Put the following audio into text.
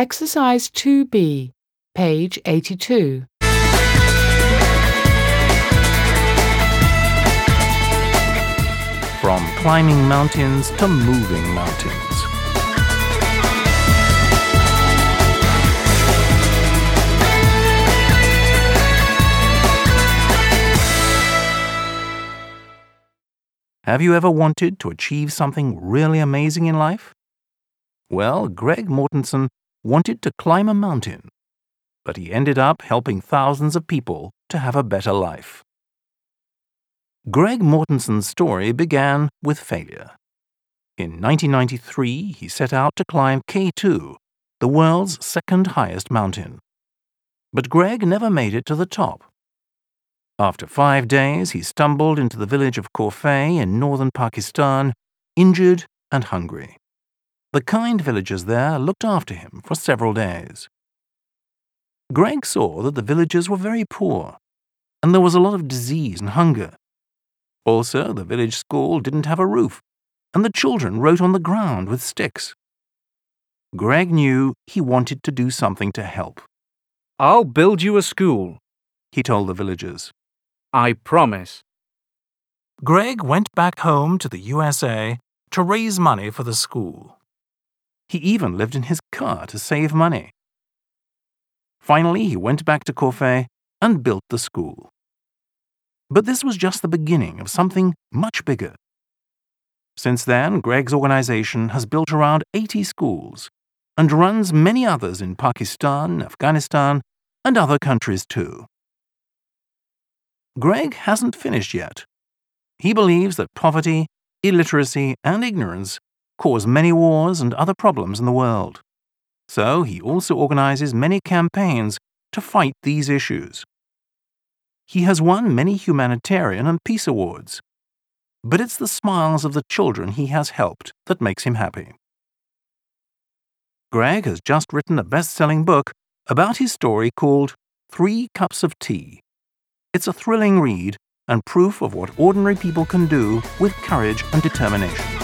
Exercise 2B, page 82. From climbing mountains to moving mountains. Have you ever wanted to achieve something really amazing in life? Well, Greg Mortensen wanted to climb a mountain, but he ended up helping thousands of people to have a better life. Greg Mortensen's story began with failure. In 1993, he set out to climb K2, the world's second highest mountain. But Greg never made it to the top. After 5 days, he stumbled into the village of Korfei in northern Pakistan, injured and hungry. The kind villagers there looked after him for several days. Greg saw that the villagers were very poor, and there was a lot of disease and hunger. Also, the village school didn't have a roof, and the children wrote on the ground with sticks. Greg knew he wanted to do something to help. "I'll build you a school," he told the villagers. "I promise." Greg went back home to the USA to raise money for the school. He even lived in his car to save money. Finally, he went back to Korfei and built the school. But this was just the beginning of something much bigger. Since then, Greg's organization has built around 80 schools and runs many others in Pakistan, Afghanistan, and other countries too. Greg hasn't finished yet. He believes that poverty, illiteracy, and ignorance cause many wars and other problems in the world. So he also organizes many campaigns to fight these issues. He has won many humanitarian and peace awards. But it's the smiles of the children he has helped that makes him happy. Greg has just written a best-selling book about his story called 3 Cups of Tea. It's a thrilling read and proof of what ordinary people can do with courage and determination.